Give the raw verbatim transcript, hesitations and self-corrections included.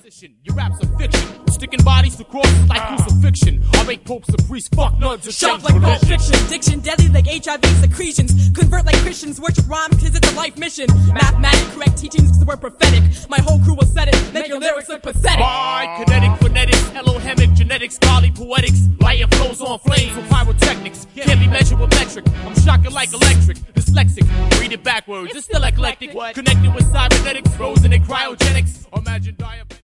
Demolition, your raps are fiction. Sticking bodies to crosses like crucifixion. I make popes and priests, fuck nuns and Sharp change like Pulp religion. Fiction, diction deadly like H I V secretions. Convert like Christians, worship rhymes cause it's a life mission. Mathematic, correct teachings cause we're prophetic. My whole crew will set it, make your lyrics look pathetic. My kinetic phonetics, Elohimic genetics, scholarly poetics. Light and flows on flames with pyrotechnics. Can't be measured with metric. I'm shocking like electric, dyslexic. Read it backwards, it's still eclectic. Connected with cybernetics, frozen in cryogenics. Imagine diabetes.